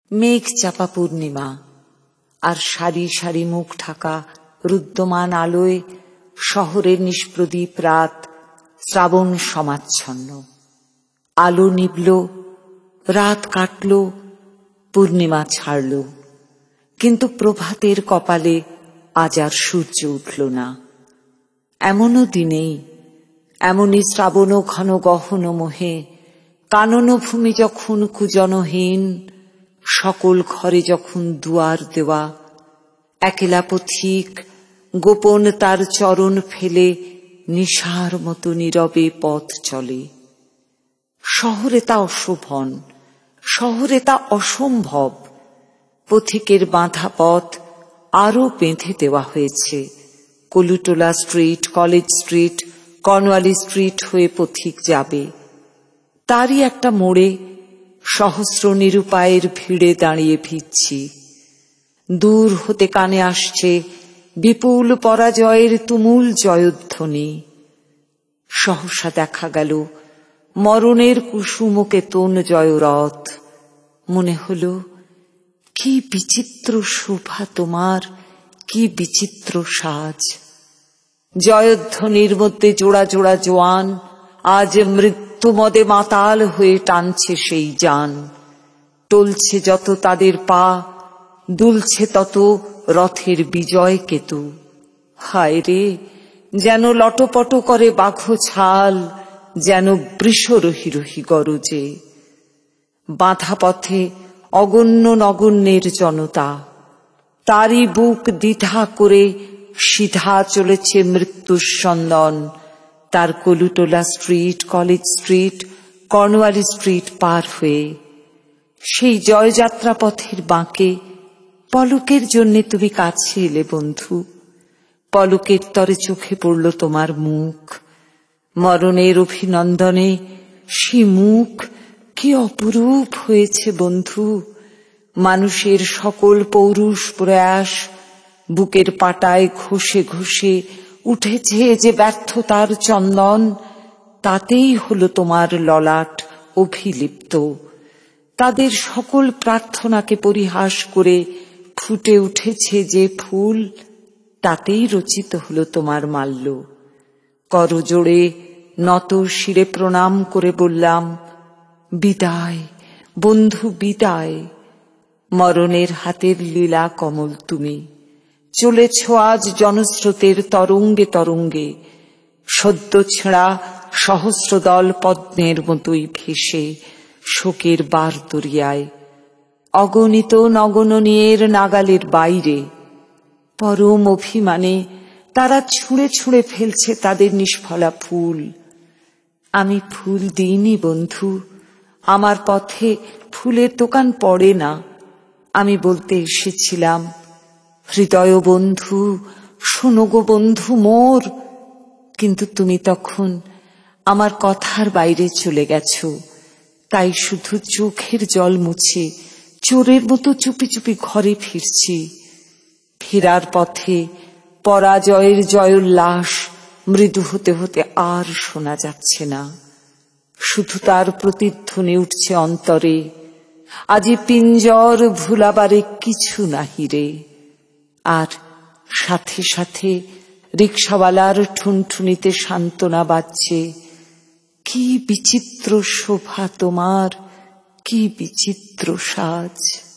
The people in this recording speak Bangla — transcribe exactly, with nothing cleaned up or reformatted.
মেঘ চাপা পূর্ণিমা, আর সারি সারি মুখ ঢাকা রুদ্ধমান আলোয় শহরের নিষ্প্রদীপ রাত শ্রাবণ সমাচ্ছন্ন। আলো নিবল, রাত কাটল, পূর্ণিমা ছাড়ল, কিন্তু প্রভাতের কপালে আজ আর সূর্য উঠল না। এমনও দিনেই, এমনই শ্রাবণ ঘন গহন মোহে কানন ভূমি যখন কুজনহীন, সকল ঘরে যখন দুয়ার দেওয়া, একেলা পথিক গোপন তার চরণ ফেলে নিশার মতো নীরবে পথ চলে। শহরে তা অশোভন, শহরে তা অসম্ভব। পথিকের বাঁধা পথ আরো বেঁধে দেওয়া হয়েছে। Colootola street, college street, Cornwallis street হয়ে পথিক যাবে। তারই একটা মোড়ে সহস্র নিরুপায়ের ভিড়ে দাঁড়িয়ে ভিজছি। দূর হতে কানে আসছে বিপুল পরাজয়ের তুমুল জয়ধ্বনি। সহসা দেখা গেল মরণের কুসুমকেতন জয়রথ। মনে হল, কি বিচিত্র শোভা তোমার, কি বিচিত্র সাজ। জয়ধ্বনির মধ্যে জোড়া জোড়া জোয়ান আজ মৃত্যুমদে মাতাল হয়ে টানছে সেই যান। টলছে যত তাদের পা, দুলছে তত রথের বিজয় কেতু। হায় রে, যেন লটপট করে বাঘ ছাল, যেন বৃষ রহি রহি গরজে। বাঁধা পথে অগণ্য নগণ্যের জনতা, তারই বুক দ্বিধা করে সিধা চলেছে মৃত্যুর সন্দন। তার Colootola street, college street, Cornwallis street পার হয়ে। সেই জয়যাত্রা পথের বাঁকে পলকের জন্যে তুমি কাছে এলে বন্ধু। পলকের তরে চোখে পড়ল তোমার মুখ। মরণের অভিনন্দনে সে মুখ কি অপরূপ হয়েছে বন্ধু। মানুষের সকল পৌরুষ প্রয়াস বুকের পাটায় ঘষে ঘষে উঠেছে যে ব্যর্থতার চন্দন, তাতেই হলো তোমার ললাট অভিলিপ্ত। তাদের সকল প্রার্থনাকে পরিহাস করে ফুটে উঠেছে যে ফুল, তাতেই রচিত হলো তোমার মাল্য। করজোড়ে নত শিরে প্রণাম করে বললাম, বিদায় বন্ধু বিদায়। মরণের হাতের লীলা কমল তুমি। চলেছ আজ জনস্রোতের তরঙ্গে তরঙ্গে, সদ্য ছেঁড়া সহস্র দল পদ্মের মতোই ভেসে শোকের বার দরিয়ায়। অগণিত নগননীয়ের নাগালের বাইরে পরম অভিমানে তারা ছুঁড়ে ছুঁড়ে ফেলছে তাদের নিষ্ফলা ফুল। আমি ফুল দিইনি বন্ধু, আমার পথে ফুলের দোকান পড়ে না। আমি বলতে এসেছিলাম, হৃদয় বন্ধু শোনো গো বন্ধু মোর। কিন্তু তুমি তখন আমার কথার বাইরে চলে গেছো। তাই শুধু চোখের জল মুছে চোরের মতো চুপি চুপি ঘরে ফিরছি। ফেরার পথে পরাজয়ের জয়োল্লাস মৃদু হতে হতে আর শোনা যাচ্ছে না। শুধু তার প্রতিধ্বনি উঠছে অন্তরে, আজি পিঞ্জর ভুলাবারে কিছু নাহি রে। আর সাথে সাথে রিকশাওয়ালার ঠুনঠুনিতে সান্ত্বনা বাজছে, কি বিচিত্র শোভা তোমার, কি বিচিত্র সাজ।